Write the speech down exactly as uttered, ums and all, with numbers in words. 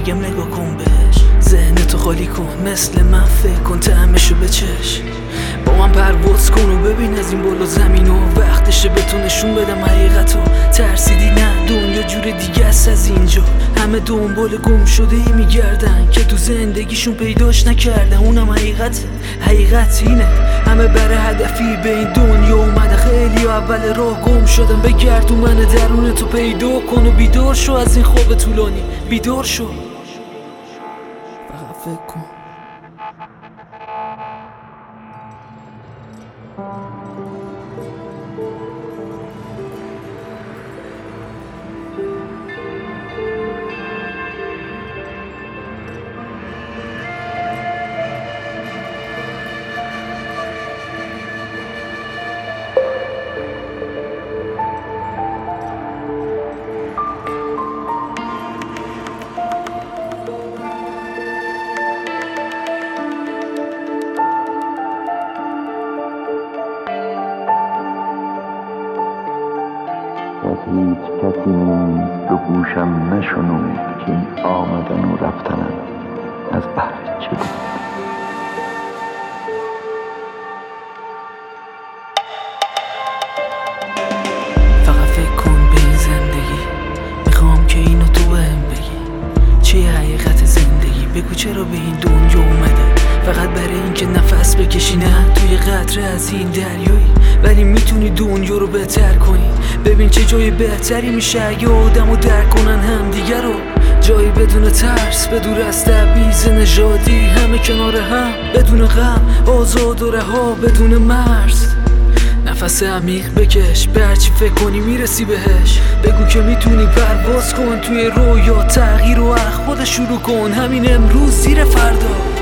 بگم نگاه کن بهش، ذهنتو خالی کن، مثل من فکر کن، طعمشو بچش، با من پرواز کن و ببین از این بالا زمین و وقتشه به تو نشون بدم حقیقتو. ترسیدی نه، دنیا جور دیگه است از اینجا، همه دنبال گم شده ای میگردن که تو زندگیشون پیداش نکردن، اونم حقیقت. حقیقت اینه همه بره هدفی به این دنیا اومده، خیلی اول راه گم شدن، بگرد تو من درون تو پیدا کن و بیدار شو از این خواب طولانی، بیدار شو، فقط فکر کن. از هیچ کسی نیز به گوشم نشنود که این آمدن و رفتنم از بهر چه بود. فقط فکر کن به این زندگی، میخوام که اینو تو بهم بگی، چیه حقیقت زندگی؟ بگو چرا به این دنیا اومده؟ فقط برای اینکه نفس بکشی؟ نه، توی قطره از این دریایی، ولی میتونی دنیا رو بهتر کنی. ببین چه جای بهتری میشه اگه آدمو درک کنن همدیگه رو، جایی بدون ترس، بدون از تبعیض نژادی، همه کنار هم بدون غم، آزاد و رها بدون مرز. نفس عمیق بکش، به هرچی فکر کنی میرسی بهش، بگو که میتونی پرواز کن توی رویا، تغییر و از خودت شروع کن، همین امروز زیر فردا.